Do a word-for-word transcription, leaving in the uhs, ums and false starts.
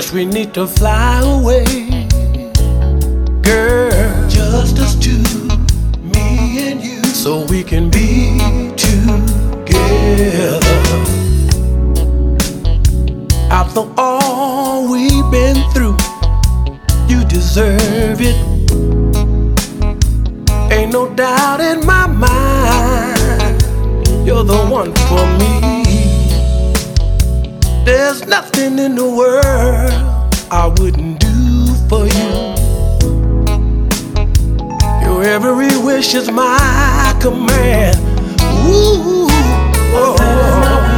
Guess we need to fly away, girl. Just us two, me and you, so we can be together. After all we've been through, you deserve it. Ain't no doubt in my mind, you're the one for me. There's nothing in the world I wouldn't do for you. Your every wish is my command. Ooh, oh.